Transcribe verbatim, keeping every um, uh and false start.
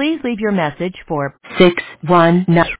Please leave your message for six one nine.